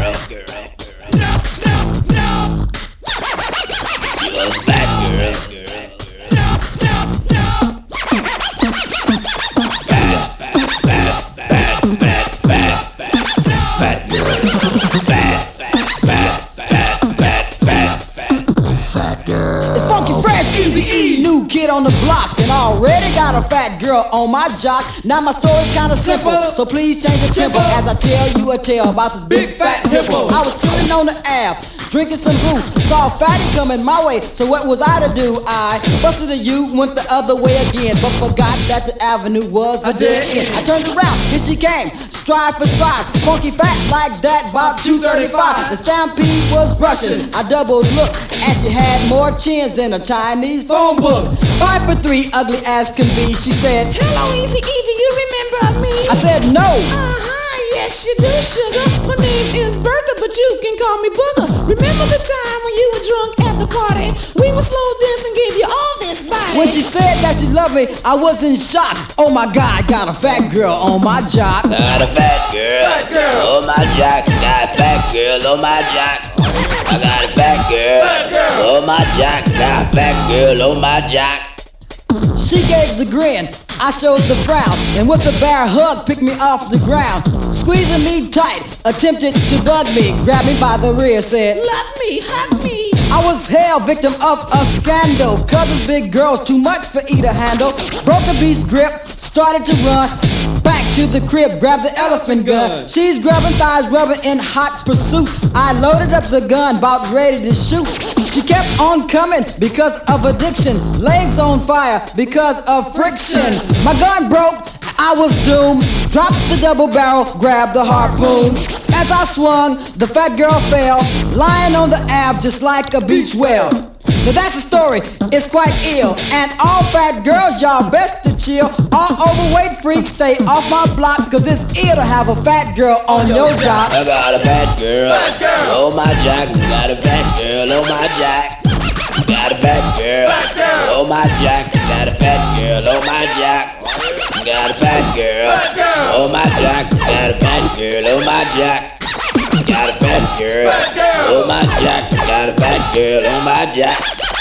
You a fat girl. It's Funky Fresh, Easy E, new kid on the block, and already got a fat girl on my jock. Now my story's kinda simple, so please change the tempo as I tell you a tale about this big fat hippo. I was chilling on the Ave, drinking some brew, saw a fatty coming my way, so what was I to do? I busted a U, went the other way again, but forgot that the avenue was a dead end. I turned around, here she came, stride for stride, funky fat like that, Bob 235. The stampede was rushing, I double looked, and she had more chins than a Chinese phone book. 5'3", ugly as can be, she said, "Hello, Easy E, do you remember me?" I said no. Yes you do, sugar. My name is Bertha, but you can call me Booger. Remember the time when you were drunk at the party? We were slow dancing, gave you all this body. When she said that she loved me, I was in shock. Oh my God, got a fat girl on my jock. Got a fat girl on my jock. Got a fat girl on my jock. I got a fat girl on my jock. Got a fat girl on my jock. She gave the grin, I showed the frown, and with a bear hug picked me off the ground. Squeezing me tight, attempted to bug me, grabbed me by the rear, said, "Love me, hug me." I was hell, victim of a scandal, cause this big girl's too much for E to handle. Broke the beast's grip, started to run, back to the crib, grabbed the elephant gun. She's grabbing thighs, rubbing in hot pursuit. I loaded up the gun, about ready to shoot. She kept on coming because of addiction, legs on fire because of friction. My gun broke, I was doomed. Dropped the double barrel, grabbed the harpoon. As I swung, the fat girl fell, lying on the Ave just like a beach whale. Now that's the story, it's quite ill. And all fat girls, y'all best to chill. All overweight freaks, stay off my block, cause it's ill to have a fat girl on your job. I got a fat girl on my jock. Got a fat girl on my jock. Got a fat girl on my jock. Got a fat girl on my jock. Got a fat girl on my jock. Got a fat girl on my jock. Got a fat girl on my jock. Got a fat girl on my jock.